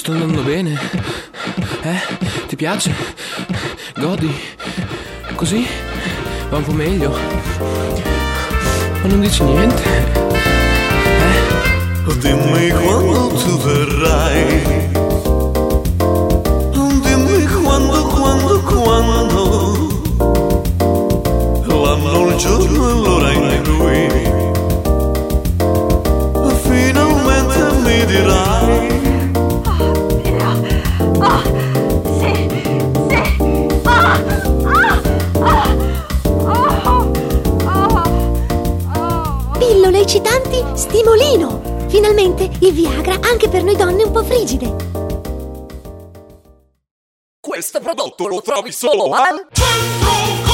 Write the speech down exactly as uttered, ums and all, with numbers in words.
sto andando bene? Eh? Ti piace? Godi? Così? Va un po' meglio? Ma non dici niente? Eh? Dimmi quando tu verrai. Dimmi quando, quando, quando. L'anno, il giorno e l'ora in cui finalmente mi dirai. Oh, sì, sì. Oh, oh, oh. Pillole eccitanti Stimolino! Finalmente il Viagra anche per noi donne un po' frigide. Questo prodotto lo trovi solo al Centro